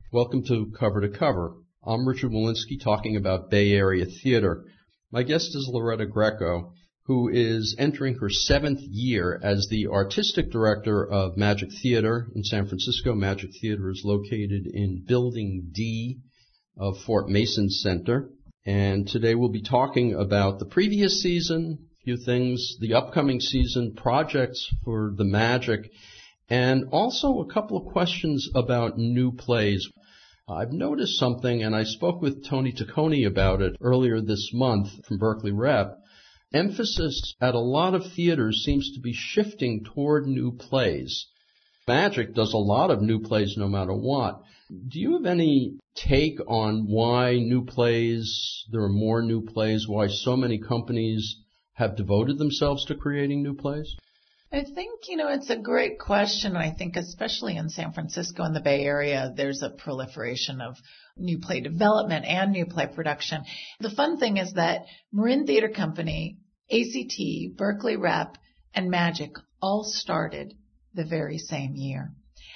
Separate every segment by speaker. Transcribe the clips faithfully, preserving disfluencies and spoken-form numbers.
Speaker 1: Welcome to Cover to Cover. I'm Richard Walensky talking about Bay Area theater. My guest is Loretta Greco, who is entering her seventh year as the artistic director of Magic Theater in San Francisco. Magic Theater is located in Building D of Fort Mason Center. And today we'll be talking about the previous season, a few things, the upcoming season, projects for the Magic, and also a couple of questions about new plays. I've noticed something, and I spoke with Tony Taccone about it earlier this month from Berkeley Rep. Emphasis at a lot of theaters seems to be shifting toward new plays. Magic does a lot of new plays no matter what. Do you have any take on why new plays, there are more new plays, why so many companies have devoted themselves to creating new plays?
Speaker 2: I think, you know, it's a great question. I think especially in San Francisco and the Bay Area, there's a proliferation of new play development and new play production. The fun thing is that Marin Theater Company, A C T, Berkeley Rep, and Magic all started the very same year.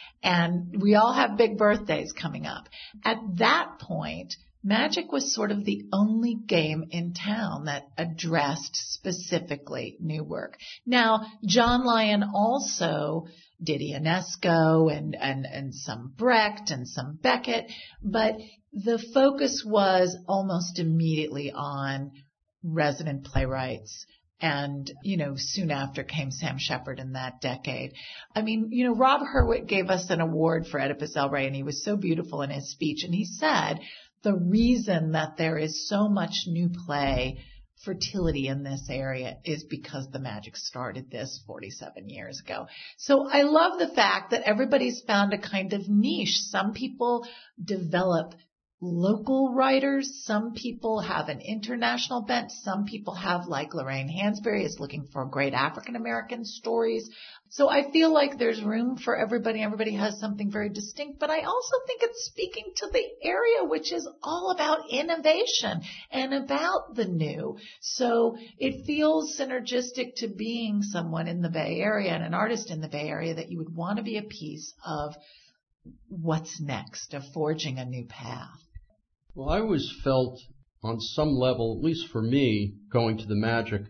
Speaker 2: And we all have big birthdays coming up. At that point, Magic was sort of the only game in town that addressed specifically new work. Now, John Lyon also did Ionesco and, and, and some Brecht and some Beckett, but the focus was almost immediately on resident playwrights. And, you know, soon after came Sam Shepard in that decade. I mean, you know, Rob Hurwitz gave us an award for Oedipus El Rey, and he was so beautiful in his speech. And he said the reason that there is so much new play fertility in this area is because the Magic started this forty-seven years ago. So I love the fact that everybody's found a kind of niche. Some people develop local writers. Some people have an international bent. Some people have, like Lorraine Hansberry, is looking for great African-American stories. So I feel like there's room for everybody. Everybody has something very distinct. But I also think it's speaking to the area, which is all about innovation and about the new. So it feels synergistic to being someone in the Bay Area and an artist in the Bay Area that you would want to be a piece of what's next, of forging a new path.
Speaker 1: Well, I always felt on some level, at least for me, going to the Magic,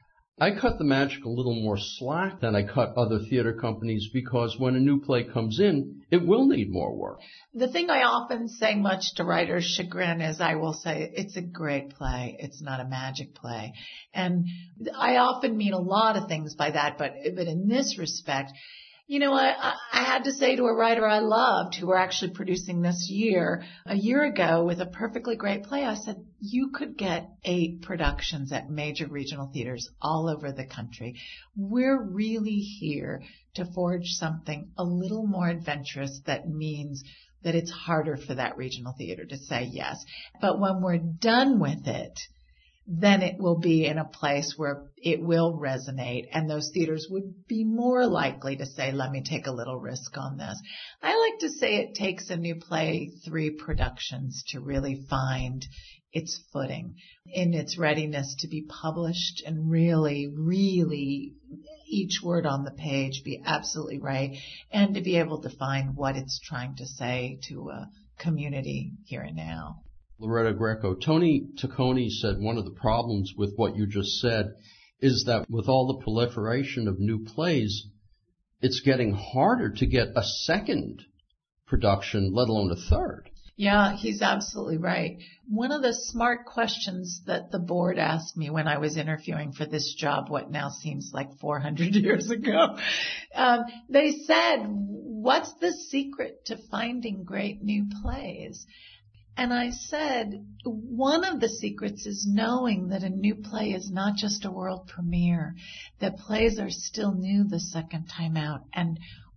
Speaker 1: I cut the Magic a little more slack than I cut other theater companies because when a new play comes in, it will need more work.
Speaker 2: The thing I often say, much to writers' chagrin, is I will say it's a great play. It's not a Magic play. And I often mean a lot of things by that, but, but in this respect, you know, I, I had to say to a writer I loved who were actually producing this year, a year ago with a perfectly great play, I said, you could get eight productions at major regional theaters all over the country. We're really here to forge something a little more adventurous that means that it's harder for that regional theater to say yes. But when we're done with it, then it will be in a place where it will resonate, and those theaters would be more likely to say, let me take a little risk on this. I like to say it takes a new play three productions to really find its footing in its readiness to be published and really, really each word on the page be absolutely right, and to be able to find what it's trying to say to a community here and now.
Speaker 1: Loretta Greco, Tony Taccone said one of the problems with what you just said is that with all the proliferation of new plays, it's getting harder to get a second production, let alone a third.
Speaker 2: Yeah, he's absolutely right. One of the smart questions that the board asked me when I was interviewing for this job, what now seems like four hundred years ago, um, they said, what's the secret to finding great new plays? And I said, one of the secrets is knowing that a new play is not just a world premiere, that plays are still new the second time out and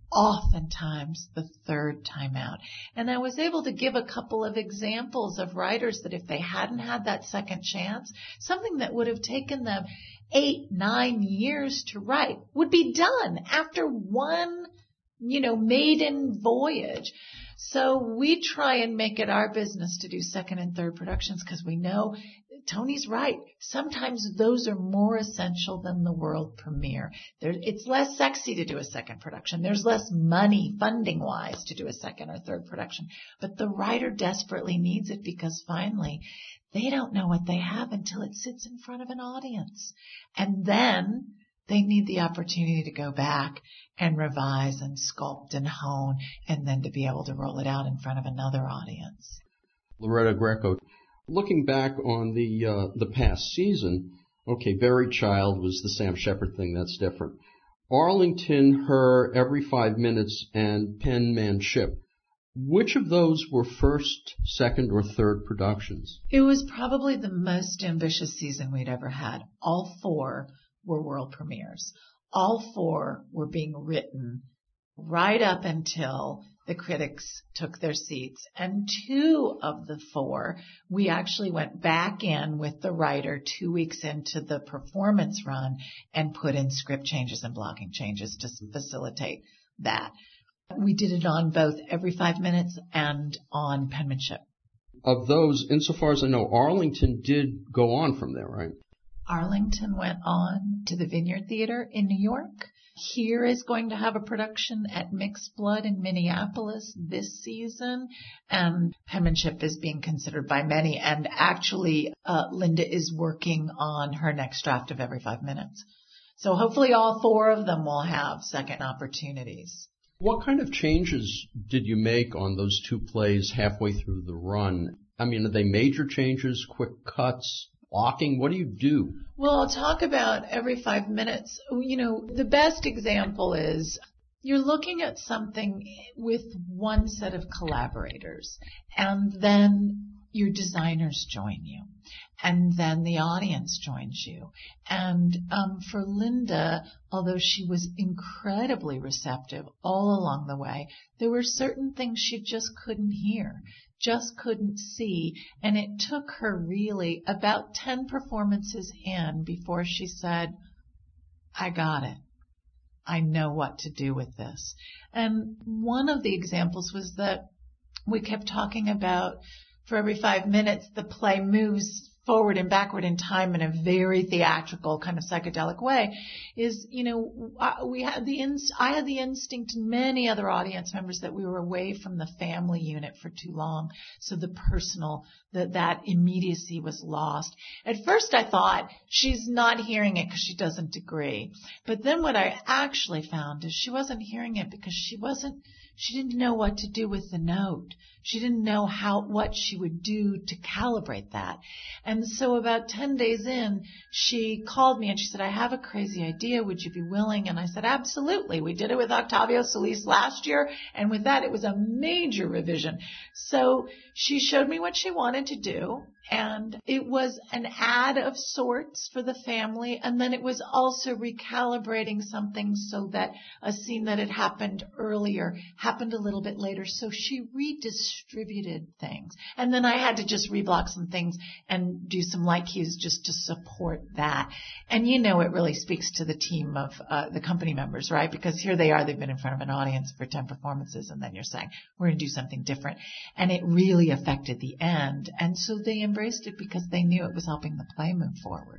Speaker 2: oftentimes the third time out. And I was able to give a couple of examples of writers that if they hadn't had that second chance, something that would have taken them eight, nine years to write would be done after one, you know, maiden voyage. So we try and make it our business to do second and third productions because we know Tony's right. Sometimes those are more essential than the world premiere. There, it's less sexy to do a second production. There's less money funding-wise to do a second or third production. But the writer desperately needs it because finally they don't know what they have until it sits in front of an audience. And then they need the opportunity to go back and revise and sculpt and hone and then to be able to roll it out in front of another audience.
Speaker 1: Loretta Greco, looking back on the uh, the past season, okay, Buried Child was the Sam Shepard thing. That's different. Arlington, Her, Every Five Minutes, and Penman Ship. Which of those were first, second, or third productions?
Speaker 2: It was probably the most ambitious season we'd ever had. All four were world premieres. All four were being written right up until the critics took their seats. And two of the four, we actually went back in with the writer two weeks into the performance run and put in script changes and blocking changes to facilitate that. We did it on both Every Five Minutes and on Penmanship.
Speaker 1: Of those, insofar as I know, Arlington did go on from there, right?
Speaker 2: Arlington went on to the Vineyard Theater in New York. Here is going to have a production at Mixed Blood in Minneapolis this season, and Penmanship is being considered by many, and actually uh, Linda is working on her next draft of Every Five Minutes. So hopefully all four of them will have second opportunities.
Speaker 1: What kind of changes did you make on those two plays halfway through the run? I mean, are they major changes, quick cuts, blocking? What do you do?
Speaker 2: Well, I'll talk about Every Five Minutes. You know, the best example is you're looking at something with one set of collaborators, and then your designers join you, and then the audience joins you. And um, for Linda, although she was incredibly receptive all along the way, there were certain things she just couldn't hear, just couldn't see, and it took her really about ten performances in before she said, I got it. I know what to do with this. And one of the examples was that we kept talking about, for every five minutes, the play moves forward and backward in time in a very theatrical kind of psychedelic way. Is, you know, we had the inst- I had the instinct, and many other audience members, that we were away from the family unit for too long. So the personal, that that immediacy was lost. At first I thought she's not hearing it because she doesn't agree. But then what I actually found is she wasn't hearing it because she wasn't, she didn't know what to do with the note. She didn't know how, what she would do to calibrate that. And so about ten days in, she called me and she said, I have a crazy idea. Would you be willing? And I said, absolutely. We did it with Octavio Solis last year. And with that, it was a major revision. So she showed me what she wanted to do. And it was an ad of sorts for the family. And then it was also recalibrating something so that a scene that had happened earlier happened a little bit later. So she redistributed things. And then I had to just reblock some things and do some light cues just to support that. And you know, it really speaks to the team of uh, the company members, right? Because here they are, they've been in front of an audience for ten performances, and then you're saying, we're going to do something different. And it really affected the end. And so they embraced it because they knew it was helping the play move forward.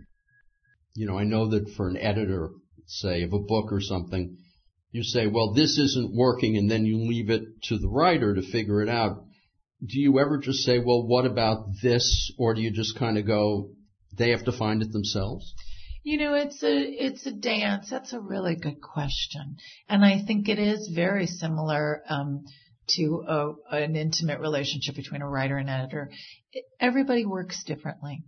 Speaker 1: You know, I know that for an editor, say, of a book or something, you say, well, this isn't working, and then you leave it to the writer to figure it out. Do you ever just say, well, what about this? Or do you just kind of go, they have to find it themselves?
Speaker 2: You know, it's a, it's a dance. That's a really good question. And I think it is very similar, um, to a, an intimate relationship between a writer and editor. Everybody works differently.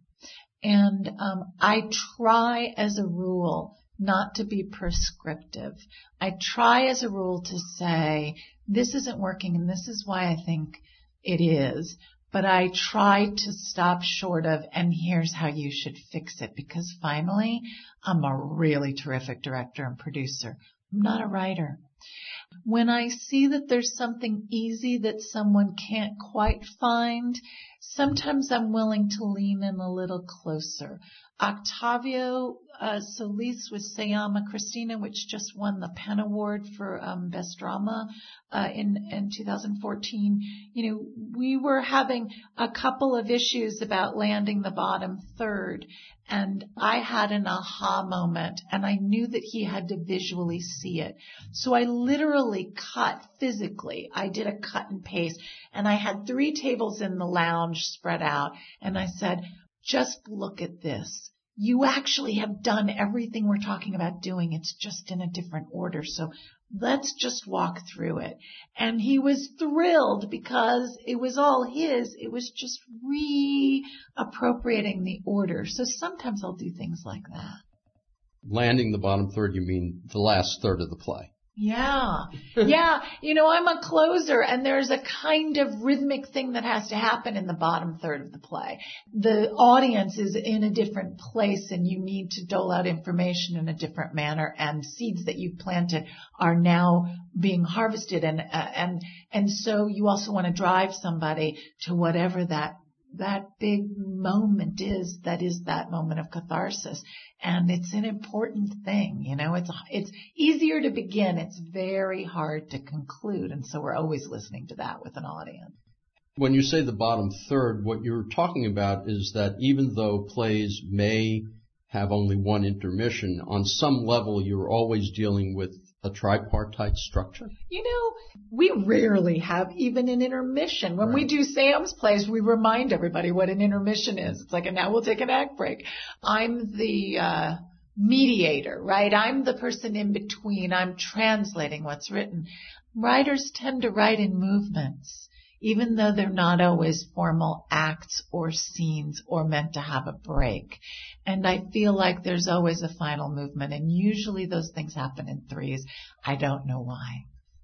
Speaker 2: And um, I try as a rule not to be prescriptive. I try as a rule to say, this isn't working and this is why I think it is. But I try to stop short of, and here's how you should fix it. Because finally, I'm a really terrific director and producer. I'm not a writer. When I see that there's something easy that someone can't quite find, sometimes I'm willing to lean in a little closer. Octavio uh, Solis with Se Llama Cristina, which just won the Penn Award for um, Best Drama uh, in, in two thousand fourteen. You know, we were having a couple of issues about landing the bottom third, and I had an aha moment, and I knew that he had to visually see it. So I literally cut physically. I did a cut and paste, and I had three tables in the lounge spread out, and I said, just look at this. You actually have done everything we're talking about doing. It's just in a different order. So let's just walk through it. And he was thrilled because it was all his. It was just reappropriating the order. So sometimes I'll do things like that.
Speaker 1: Landing the bottom third, you mean the last third of the play?
Speaker 2: Yeah. Yeah. You know, I'm a closer, and there's a kind of rhythmic thing that has to happen in the bottom third of the play. The audience is in a different place, and you need to dole out information in a different manner, and seeds that you've planted are now being harvested, and uh, and and so you also want to drive somebody to whatever that that big moment is, that is that moment of catharsis. And it's an important thing, you know, it's, it's easier to begin. It's very hard to conclude. And so we're always listening to that with an audience.
Speaker 1: When you say the bottom third, what you're talking about is that even though plays may have only one intermission, on some level you're always dealing with a tripartite structure?
Speaker 2: You know, we rarely have even an intermission. When right. we do Sam's plays, we remind everybody what an intermission is. It's like, and now we'll take an act break. I'm the uh mediator, right? I'm the person in between. I'm translating what's written. Writers tend to write in movements, even though they're not always formal acts or scenes or meant to have a break. And I feel like there's always a final movement, and usually those things happen in threes. I don't know why.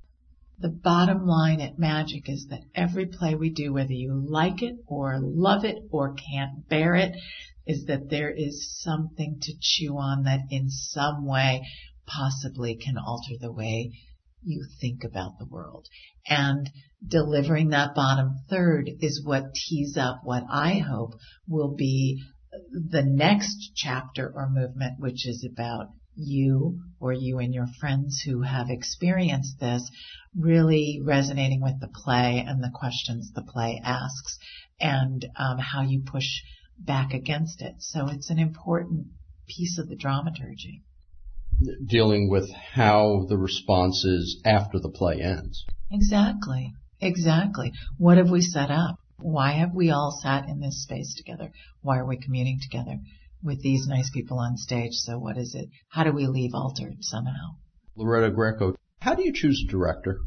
Speaker 2: The bottom line at Magic is that every play we do, whether you like it or love it or can't bear it, is that there is something to chew on that in some way possibly can alter the way you think about the world. And delivering that bottom third is what tees up what I hope will be the next chapter or movement, which is about you or you and your friends who have experienced this really resonating with the play and the questions the play asks, and um, how you push back against it. So it's an important piece of the dramaturgy.
Speaker 1: Dealing with how the response is after the play ends.
Speaker 2: Exactly. Exactly. What have we set up? Why have we all sat in this space together? Why are we communing together with these nice people on stage? So what is it? How do we leave altered somehow?
Speaker 1: Loretta Greco, how do you choose a director?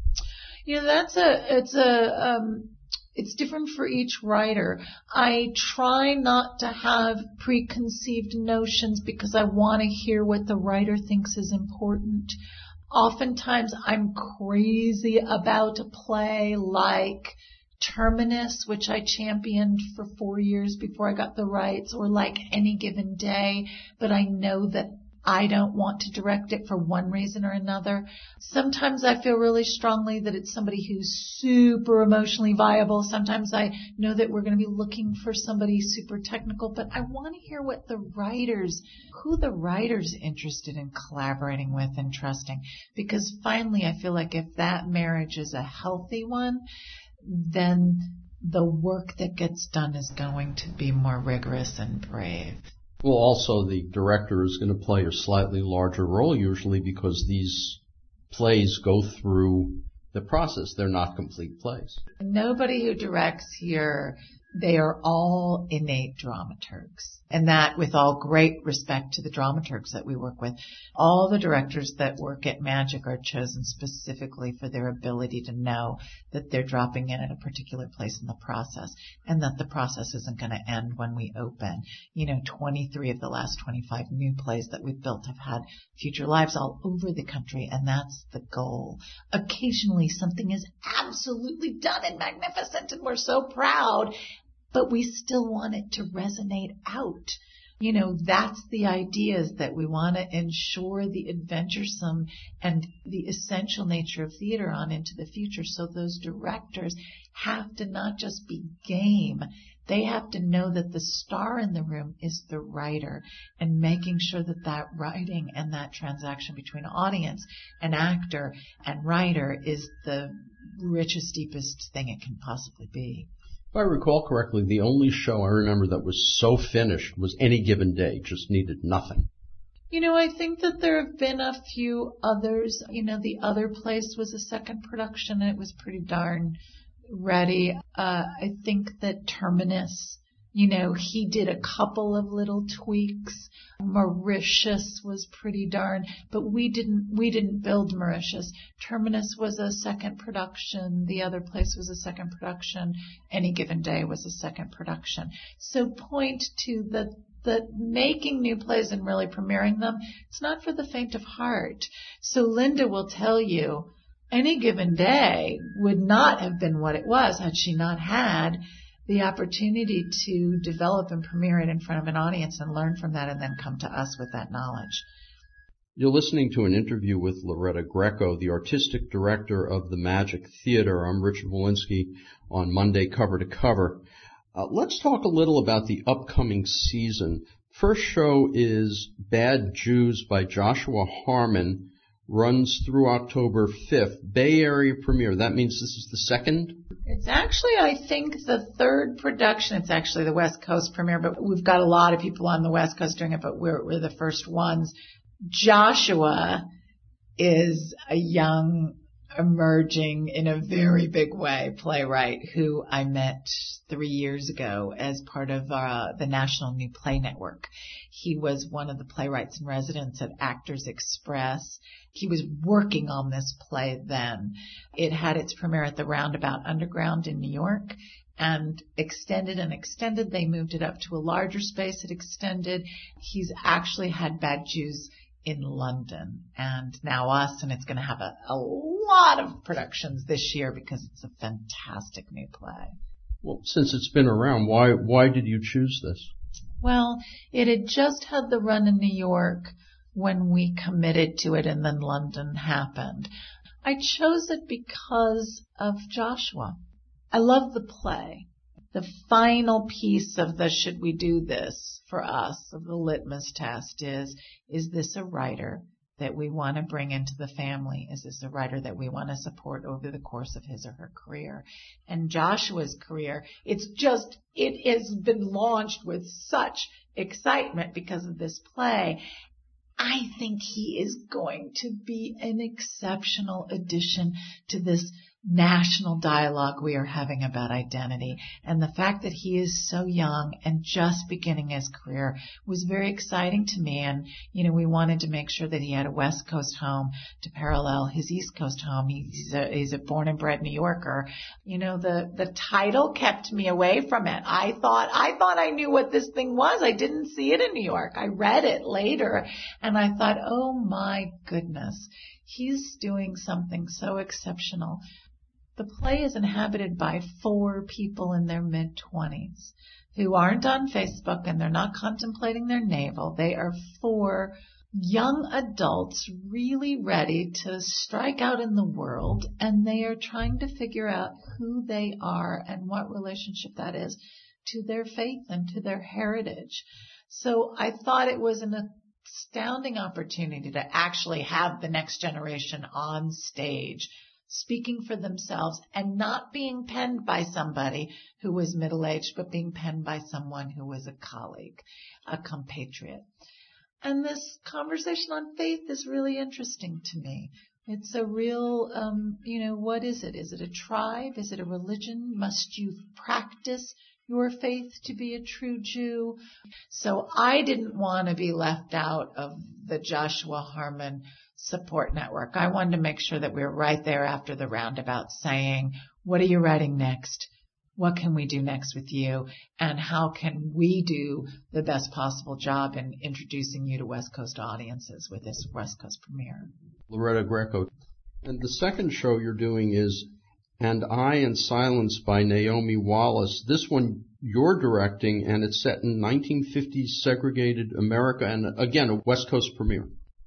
Speaker 2: You know, that's a, it's a, um, it's different for each writer. I try not to have preconceived notions because I want to hear what the writer thinks is important. Oftentimes I'm crazy about a play like Terminus, which I championed for four years before I got the rights, or like Any Given Day, but I know that I don't want to direct it for one reason or another. Sometimes I feel really strongly that it's somebody who's super emotionally viable. Sometimes I know that we're going to be looking for somebody super technical, but I want to hear what the writers, who the writer's interested in collaborating with and trusting. Because finally, I feel like if that marriage is a healthy one, then the work that gets done is going to be more rigorous and brave.
Speaker 1: Well, also the director is going to play a slightly larger role usually because these plays go through the process. They're not complete plays.
Speaker 2: Nobody who directs here, they are all innate dramaturgs. And that, with all great respect to the dramaturgs that we work with, all the directors that work at Magic are chosen specifically for their ability to know that they're dropping in at a particular place in the process, and that the process isn't going to end when we open. You know, twenty-three of the last twenty-five new plays that we've built have had future lives all over the country, and that's the goal. Occasionally something is absolutely done and magnificent, and we're so proud, but we still want it to resonate out. You know, that's the idea, is that we want to ensure the adventuresome and the essential nature of theater on into the future. So those directors have to not just be game. They have to know that the star in the room is the writer, and making sure that that writing and that transaction between audience and actor and writer is the richest, deepest thing it can possibly be.
Speaker 1: If I recall correctly, the only show I remember that was so finished was Any Given Day, just needed nothing.
Speaker 2: You know, I think that there have been a few others. You know, The Other Place was a second production, and it was pretty darn ready. Uh, I think that Terminus, you know, he did a couple of little tweaks. Mauritius was pretty darn, but we didn't, we didn't build Mauritius. Terminus was a second production. The Other Place was a second production. Any Given Day was a second production. So point to the, the making new plays and really premiering them, it's not for the faint of heart. So Linda will tell you, Any Given Day would not have been what it was had she not had the opportunity to develop and premiere it in front of an audience and learn from that, and then come to us with that knowledge.
Speaker 1: You're listening to an interview with Loretta Greco, the artistic director of the Magic Theater. I'm Richard Wolinsky on Monday Cover to Cover. Uh, let's talk a little about the upcoming season. First show is Bad Jews by Joshua Harmon. Runs through October fifth. Bay Area premiere. That means this is the second?
Speaker 2: It's actually, I think, the third production. It's actually the West Coast premiere, but we've got a lot of people on the West Coast doing it, but we're, we're the first ones. Joshua is a young, emerging, in a very big way, playwright who I met three years ago as part of uh, the National New Play Network. He was one of the playwrights in residence at Actors Express. He was working on this play then. It had its premiere at the Roundabout Underground in New York and extended and extended. They moved it up to a larger space. It extended. He's actually had Bad Jews in London and now us, and it's going to have a, a lot of productions this year because it's a fantastic new play.
Speaker 1: Well, since it's been around, why why did you choose this?
Speaker 2: Well, it had just had the run in New York when we committed to it, and then London happened. I chose it because of Joshua. I love the play. The final piece of the should we do this for us, of the litmus test is, is this a writer that we want to bring into the family? Is this a writer that we want to support over the course of his or her career? And Joshua's career, it's just, it has been launched with such excitement because of this play. I think he is going to be an exceptional addition to this national dialogue we are having about identity. And the fact that he is so young and just beginning his career was very exciting to me. And, you know, we wanted to make sure that he had a West Coast home to parallel his East Coast home. He's a, he's a born and bred New Yorker. You know, the, the title kept me away from it. I thought, I thought I knew what this thing was. I didn't see it in New York. I read it later and I thought, oh my goodness, he's doing something so exceptional. The play is inhabited by four people in their mid-twenties who aren't on Facebook and they're not contemplating their navel. They are four young adults really ready to strike out in the world, and they are trying to figure out who they are and what relationship that is to their faith and to their heritage. So I thought it was an astounding opportunity to actually have the next generation on stage speaking for themselves and not being penned by somebody who was middle-aged, but being penned by someone who was a colleague, a compatriot. And this conversation on faith is really interesting to me. It's a real, um, you know, what is it? Is it a tribe? Is it a religion? Must you practice your faith to be a true Jew? So I didn't want to be left out of the Joshua Harmon support network. I wanted to make sure that we were right there after the Roundabout saying, what are you writing next? What can we do next with you? And how can we do the best possible job in introducing you to West Coast audiences with this West Coast premiere?
Speaker 1: Loretta Greco. And the second show you're doing is And I in Silence by Naomi Wallace. This one you're directing, and it's set in nineteen fifties segregated America, and again, a West Coast premiere.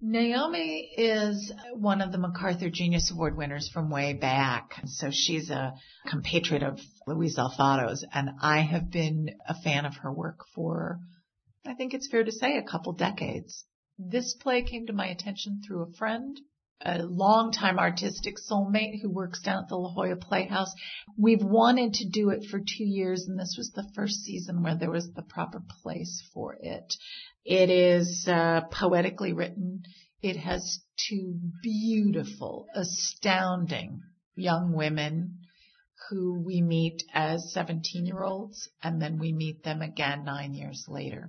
Speaker 2: Naomi is one of the MacArthur Genius Award winners from way back. So she's a compatriot of Louise Alfado's, and I have been a fan of her work for, I think it's fair to say, a couple decades. This play came to my attention through a friend, a longtime artistic soulmate who works down at the La Jolla Playhouse. We've wanted to do it for two years, and this was the first season where there was the proper place for it. It is uh, poetically written. It has two beautiful, astounding young women who we meet as seventeen-year-olds, and then we meet them again nine years later.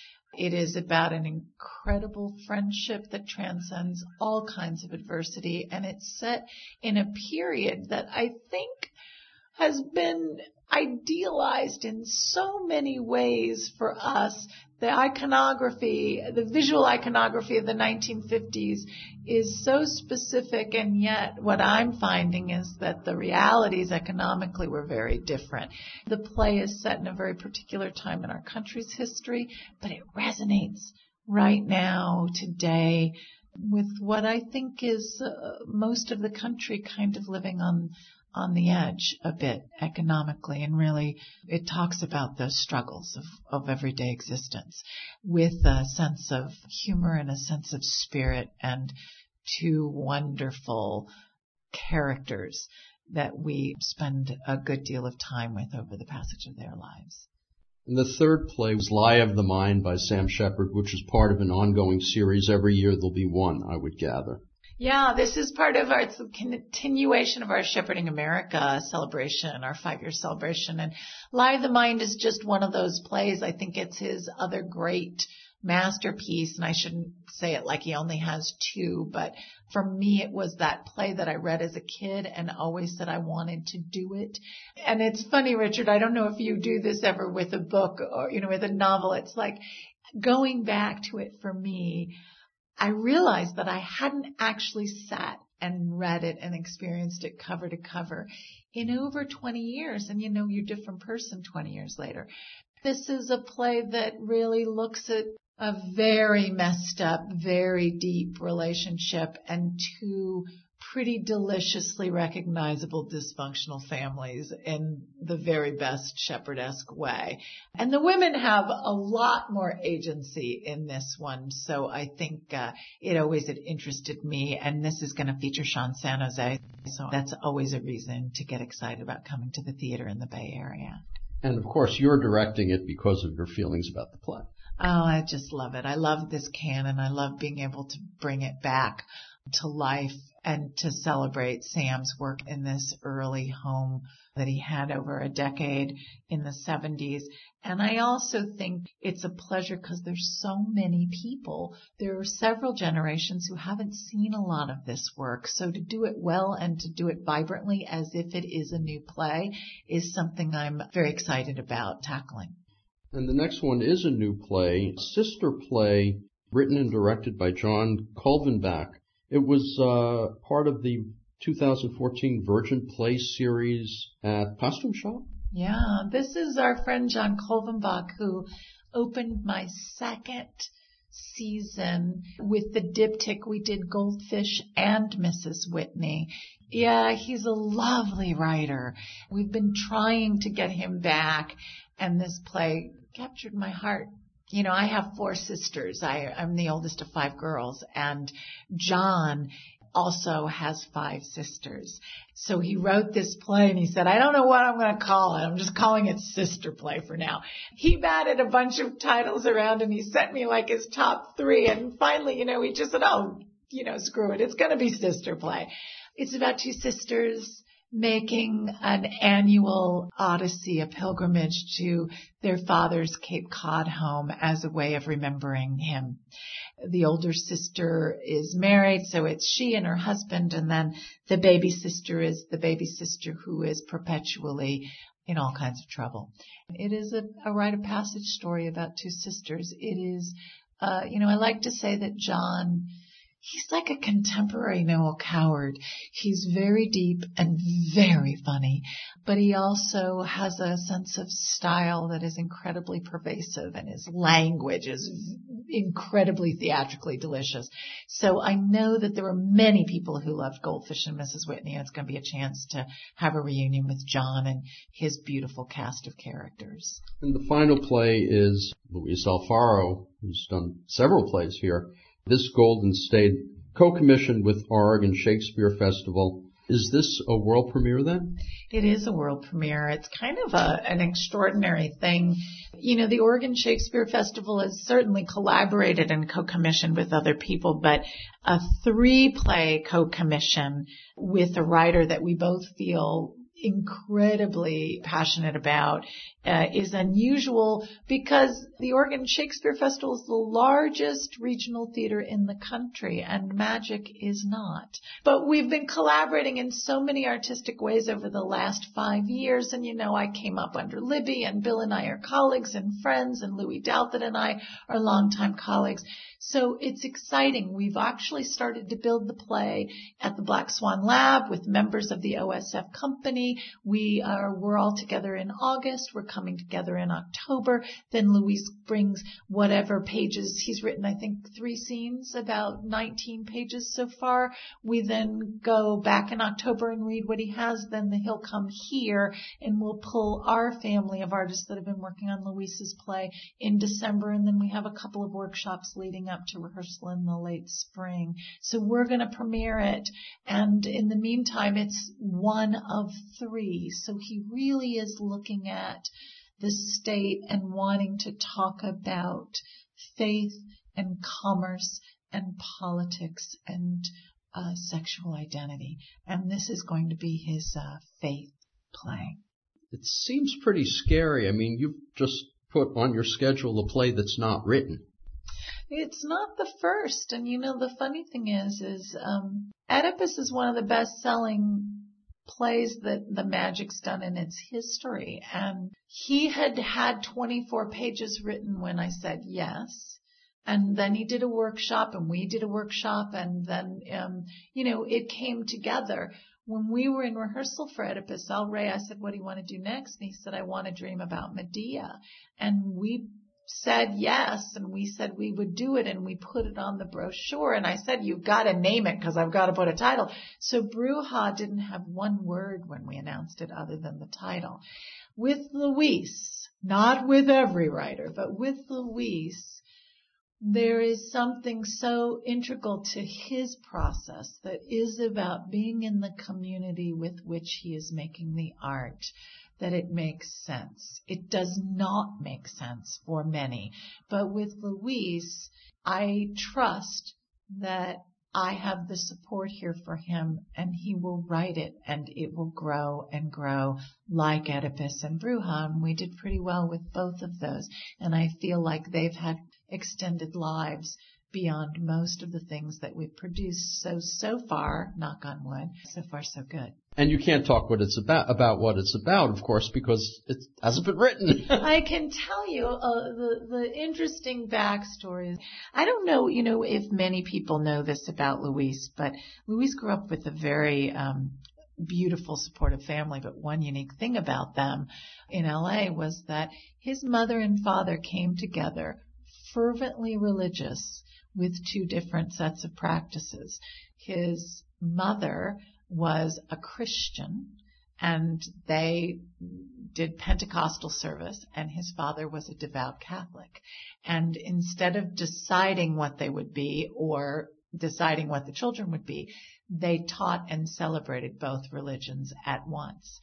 Speaker 2: It is about an incredible friendship that transcends all kinds of adversity, and it's set in a period that I think has been idealized in so many ways for us. The iconography, the visual iconography of the nineteen fifties is so specific, and yet what I'm finding is that the realities economically were very different. The play is set in a very particular time in our country's history, but it resonates right now, today, with what I think is uh, most of the country kind of living on on the edge a bit economically, and really it talks about the struggles of, of everyday existence with a sense of humor and a sense of spirit, and two wonderful characters that we spend a good deal of time with over the passage of their lives.
Speaker 1: And the third play was Lie of the Mind by Sam Shepard, which is part of an ongoing series. Every year there'll be one, I would gather.
Speaker 2: Yeah, this is part of our it's a continuation of our Shepherding America celebration, our five-year celebration. And Lie of the Mind is just one of those plays. I think it's his other great masterpiece, and I shouldn't say it like he only has two, but for me it was that play that I read as a kid and always said I wanted to do it. And it's funny, Richard, I don't know if you do this ever with a book or, you know, with a novel. It's like going back to it for me, I realized that I hadn't actually sat and read it and experienced it cover to cover in over twenty years. And you know, you're a different person twenty years later. This is a play that really looks at a very messed up, very deep relationship and two pretty deliciously recognizable dysfunctional families in the very best Shepard-esque way. And the women have a lot more agency in this one, so I think uh, it always had interested me, and this is going to feature Sean San Jose, so that's always a reason to get excited about coming to the theater in the Bay Area.
Speaker 1: And of course, you're directing it because of your feelings about the play.
Speaker 2: Oh, I just love it. I love this canon. I love being able to bring it back to life and to celebrate Sam's work in this early home that he had over a decade in the seventies. And I also think it's a pleasure because there's so many people. There are several generations who haven't seen a lot of this work. So to do it well and to do it vibrantly as if it is a new play is something I'm very excited about tackling.
Speaker 1: And the next one is a new play, sister play, written and directed by John Kulvenbach. It was uh, part of the two thousand fourteen Virgin Play series at Costume Shop.
Speaker 2: Yeah, this is our friend John Kulvenbach who opened my second season with the diptych. We did Goldfish and Missus Whitney. Yeah, he's a lovely writer. We've been trying to get him back, and this play captured my heart. You know, I have four sisters. I, I'm the oldest of five girls, and John also has five sisters. So he wrote this play and he said, I don't know what I'm going to call it. I'm just calling it Sister Play for now. He batted a bunch of titles around and he sent me like his top three. And finally, you know, he just said, oh, you know, screw it. It's going to be Sister Play. It's about two sisters making an annual odyssey, a pilgrimage to their father's Cape Cod home as a way of remembering him. The older sister is married, so it's she and her husband, and then the baby sister is the baby sister who is perpetually in all kinds of trouble. It is a, a rite of passage story about two sisters. It is, uh, you know, I like to say that John He's like a contemporary Noel Coward. He's very deep and very funny, but he also has a sense of style that is incredibly pervasive, and his language is incredibly theatrically delicious. So I know that there were many people who loved Goldfish and Missus Whitney, and it's going to be a chance to have a reunion with John and his beautiful cast of characters.
Speaker 1: And the final play is Luis Alfaro, who's done several plays here. This Golden State, co-commissioned with Oregon Shakespeare Festival. Is this a world premiere then?
Speaker 2: It is a world premiere. It's kind of a, an extraordinary thing. You know, the Oregon Shakespeare Festival has certainly collaborated and co-commissioned with other people, but a three-play co-commission with a writer that we both feel incredibly passionate about uh, is unusual, because the Oregon Shakespeare Festival is the largest regional theater in the country, and Magic is not. But we've been collaborating in so many artistic ways over the last five years, and you know, I came up under Libby, and Bill and I are colleagues and friends, and Louis Douthit and I are longtime colleagues. So it's exciting. We've actually started to build the play at the Black Swan Lab with members of the O S F company. We are, we're all together in August. We're coming together in October. Then Luis brings whatever pages he's written, I think three scenes, about nineteen pages so far. We then go back in October and read what he has. Then he'll come here and we'll pull our family of artists that have been working on Luis's play in December. And then we have a couple of workshops leading up to rehearsal in the late spring. So we're going to premiere it. And in the meantime, it's one of three. So he really is looking at the state and wanting to talk about faith and commerce and politics and uh, sexual identity. And this is going to be his uh, faith play.
Speaker 1: It seems pretty scary. I mean, you've just put on your schedule a play that's not written.
Speaker 2: It's not the first. And, you know, the funny thing is, is um, Oedipus is one of the best-selling plays that the Magic's done in its history. And he had had twenty-four pages written when I said yes. And then he did a workshop, and we did a workshop, and then, um, you know, it came together. When we were in rehearsal for Oedipus, El Rey, I said, what do you want to do next? And he said, I want to dream about Medea. And we said yes, and we said we would do it, and we put it on the brochure. And I said, you've got to name it because I've got to put a title. So Bruja didn't have one word when we announced it other than the title. With Luis, not with every writer, but with Luis, there is something so integral to his process that is about being in the community with which he is making the art, that it makes sense. It does not make sense for many. But with Luis, I trust that I have the support here for him, and he will write it, and it will grow and grow like Oedipus and Bruja. And we did pretty well with both of those. And I feel like they've had extended lives beyond most of the things that we've produced. So, so far, knock on wood, so far so good.
Speaker 1: And you can't talk what it's about, about what it's about, of course, because it hasn't been written.
Speaker 2: I can tell you uh, the, the interesting backstory. I don't know, you know, if many people know this about Luis, but Luis grew up with a very um, beautiful, supportive family. But one unique thing about them in L A was that his mother and father came together, fervently religious, with two different sets of practices. His mother was a Christian, and they did Pentecostal service, and his father was a devout Catholic. And instead of deciding what they would be or deciding what the children would be, they taught and celebrated both religions at once.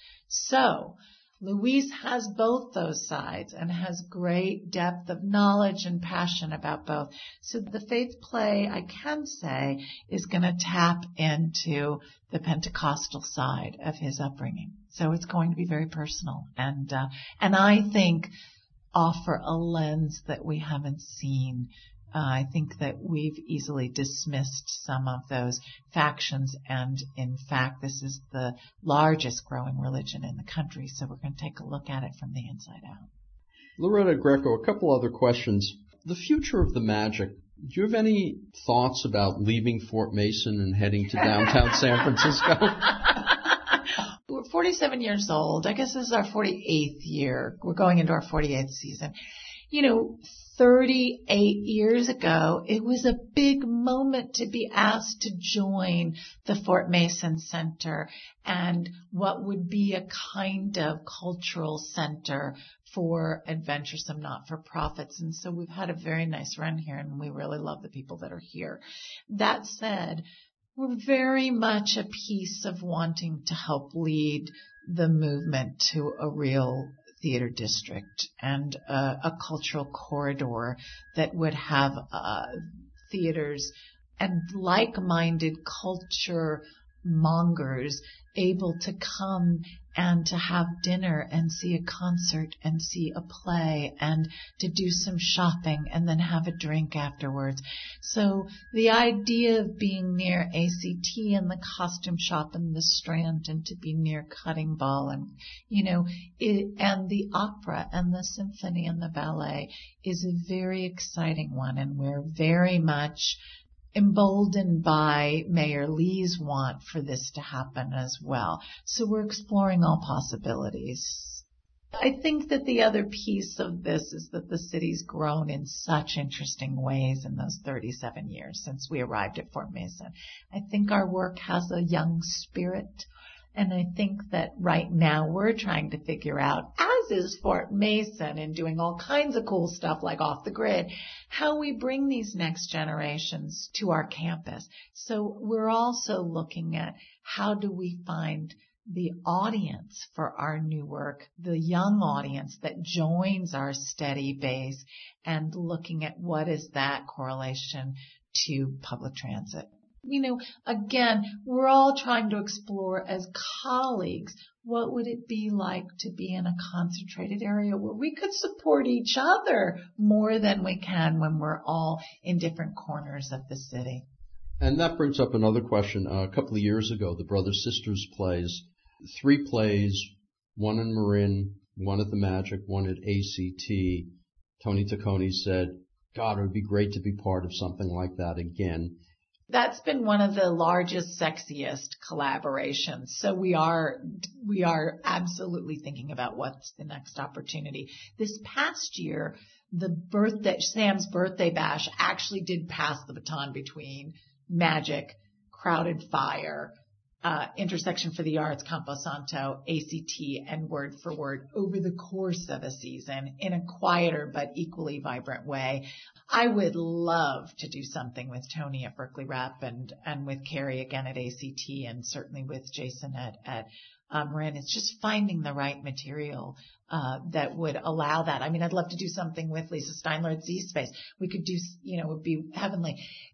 Speaker 2: So Luis has both those sides and has great depth of knowledge and passion about both. So the faith play, I can say, is going to tap into the Pentecostal side of his upbringing. So it's going to be very personal, and uh, and I think offer a lens that we haven't seen. Uh, I think that we've easily dismissed some of those factions, and in fact, this is the largest growing religion in the country, so we're going to take a look at it from the inside out.
Speaker 1: Loretta Greco, a couple other questions. The future of the Magic, Do you have any thoughts about leaving Fort Mason and heading to downtown San Francisco?
Speaker 2: We're forty-seven years old. I guess this is our forty-eighth year. We're going into our forty-eighth season. You know, thirty-eight years ago, it was a big moment to be asked to join the Fort Mason Center and what would be a kind of cultural center for adventuresome not-for-profits. And so we've had a very nice run here, and we really love the people that are here. That said, we're very much a piece of wanting to help lead the movement to a real theater district and a, a cultural corridor that would have uh, theaters and like-minded culture mongers able to come and to have dinner and see a concert and see a play and to do some shopping and then have a drink afterwards. So the idea of being near A C T and the costume shop and the Strand and to be near Cutting Ball and, you know, it, and the opera and the symphony and the ballet is a very exciting one, and we're very much emboldened by Mayor Lee's want for this to happen as well. So we're exploring all possibilities. I think that the other piece of this is that the city's grown in such interesting ways in those thirty-seven years since we arrived at Fort Mason. I think our work has a young spirit. And I think that right now we're trying to figure out, as is Fort Mason and doing all kinds of cool stuff like Off the Grid, how we bring these next generations to our campus. So we're also looking at how do we find the audience for our new work, the young audience that joins our steady base, and looking at what is that correlation to public transit. You know, again, we're all trying to explore as colleagues, what would it be like to be in a concentrated area where we could support each other more than we can when we're all in different corners of the city.
Speaker 1: And that brings up another question. Uh, a couple of years ago, the Brothers Sisters plays, three plays, one in Marin, one at the Magic, one at A C T. Tony Taccone said, God, it would be great to be part of something like that again.
Speaker 2: That's been one of the largest, sexiest collaborations. So we are, we are absolutely thinking about what's the next opportunity. This past year, the birthday, Sam's birthday bash actually did pass the baton between Magic, Crowded Fire, uh, Intersection for the Arts, Camposanto, A C T, and Word for Word over the course of a season in a quieter but equally vibrant way. I would love to do something with Tony at Berkeley Rep and, and with Carrie again at A C T and certainly with Jason at, at um, Marin. It's just finding the right material uh, that would allow that. I mean, I'd love to do something with Lisa Steinler at Z Space. We could do, you know, it would be heavenly.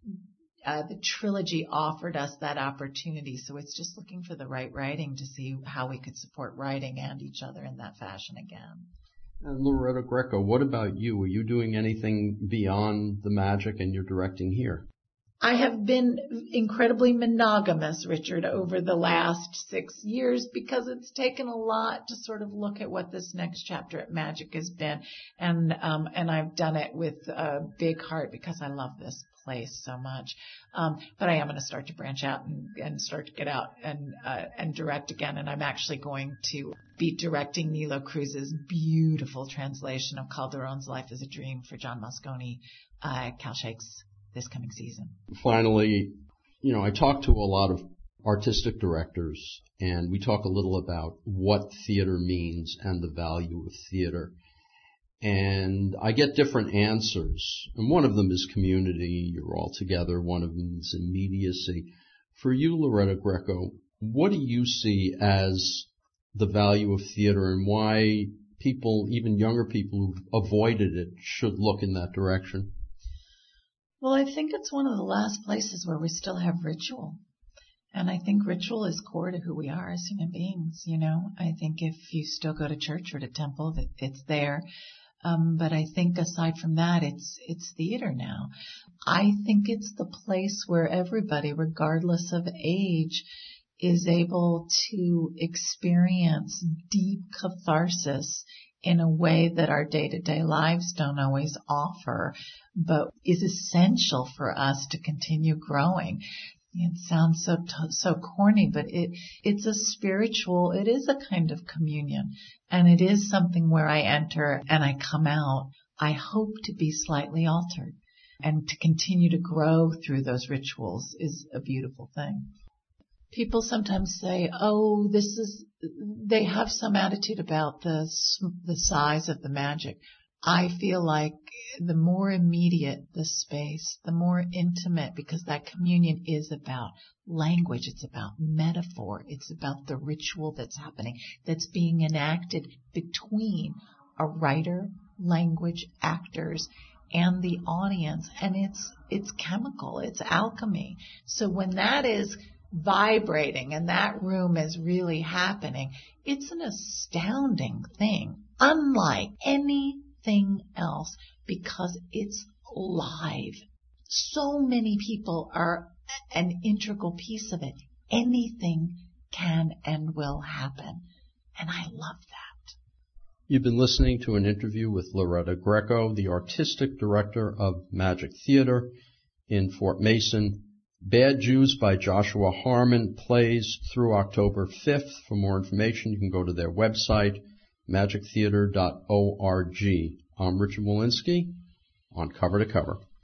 Speaker 2: Uh, the trilogy offered us that opportunity, so it's just looking for the right writing to see how we could support writing and each other in that fashion again.
Speaker 1: And Loretta Greco, what about you? Are you doing anything beyond the Magic and you're directing here?
Speaker 2: I have been incredibly monogamous, Richard, over the last six years because it's taken a lot to sort of look at what this next chapter at Magic has been. And, um, and I've done it with a big heart because I love this place so much. Um, but I am going to start to branch out and, and start to get out and, uh, and direct again. And I'm actually going to be directing Nilo Cruz's beautiful translation of Calderon's Life is a Dream for John Moscone, uh, Cal Shakes this coming season.
Speaker 1: Finally, you know, I talk to a lot of artistic directors, and we talk a little about what theater means and the value of theater. And I get different answers. And one of them is community, you're all together. One of them is immediacy. For you, Loretta Greco, what do you see as the value of theater and why people, even younger people who've avoided it, should look in that direction?
Speaker 2: Well, I think it's one of the last places where we still have ritual. And I think ritual is core to who we are as human beings, you know. I think if you still go to church or to temple, that it's there. Um, but I think aside from that, it's it's theater now. I think it's the place where everybody, regardless of age, is able to experience deep catharsis in a way that our day-to-day lives don't always offer, but is essential for us to continue growing. It sounds so so corny, but it it's a spiritual, it is a kind of communion, and it is something where I enter and I come out. I hope to be slightly altered, and to continue to grow through those rituals is a beautiful thing. People sometimes say, oh, this is, they have some attitude about the the size of the magic. I feel like the more immediate the space, the more intimate, because that communion is about language, it's about metaphor, it's about the ritual that's happening, that's being enacted between a writer, language, actors, and the audience. And it's it's chemical, it's alchemy. So when that is vibrating and that room is really happening, it's an astounding thing, unlike any else, because it's live. So many people are an integral piece of it. Anything can and will happen. And I love that.
Speaker 1: You've been listening to an interview with Loretta Greco, the artistic director of Magic Theater in Fort Mason. Bad Jews by Joshua Harmon plays through October fifth. For more information, you can go to their website, magic theater dot org. I'm Richard Molinsky on Cover to Cover.